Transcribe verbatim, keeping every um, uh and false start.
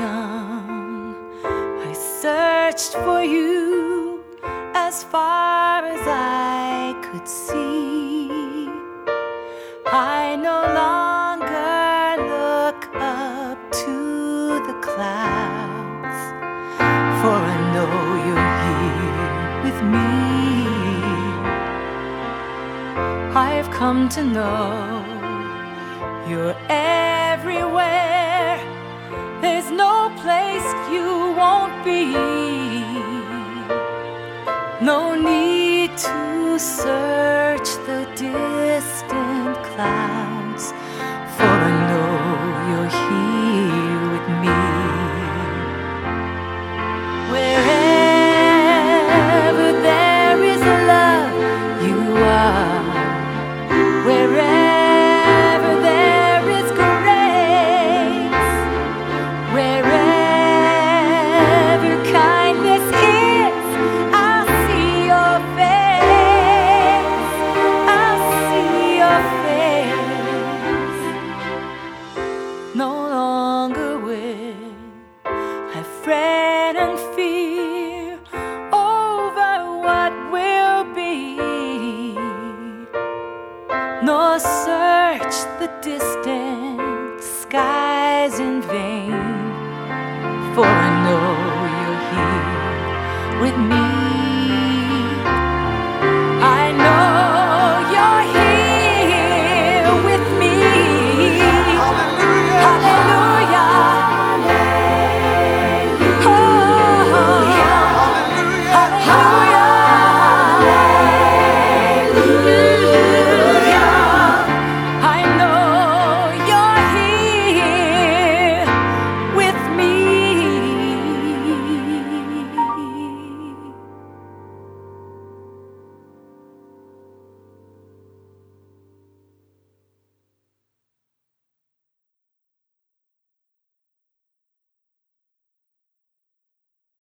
young, I searched for you as far as I could see. I no longer look up to the clouds, for I know you're here with me. I've come to know you're everywhere. There's no place you won't be. No need to search the distant clouds, for I know you're here with me. Wherever there is love, you are. Wherever there is grace, wherever kindness is, I'll see your face, I'll see your face. No longer will I fret and fear over what will be, nor search the distant skies in vain, for I know you're here with me. I know you're here with me. Hallelujah. Hallelujah. Oh, hallelujah. Hallelujah.